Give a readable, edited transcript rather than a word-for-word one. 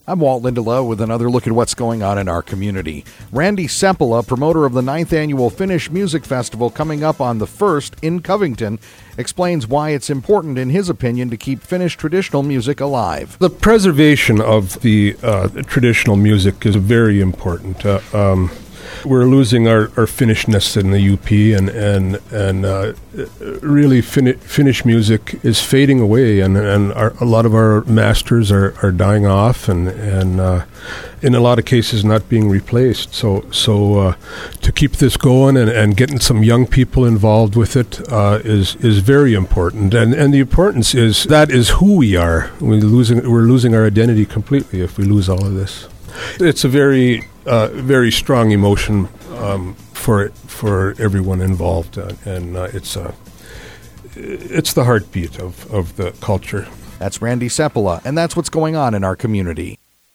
I'm Walt Lindelow with another look at what's going on in our community. Randy Seppala, promoter of the 9th Annual Finnish Music Festival coming up on the 1st in Covington, explains why it's important, in his opinion, to keep Finnish traditional music alive. The preservation of the traditional music is very important. We're losing our Finnishness in the UP, and really Finnish music is fading away, and a lot of our masters are dying off, and in a lot of cases not being replaced. So to keep this going and getting some young people involved with it is very important, and the importance is that is who we are. We're losing our identity completely if we lose all of this. It's a very strong emotion for everyone involved, and it's the heartbeat of the culture. That's Randy Seppala, and that's what's going on in our community.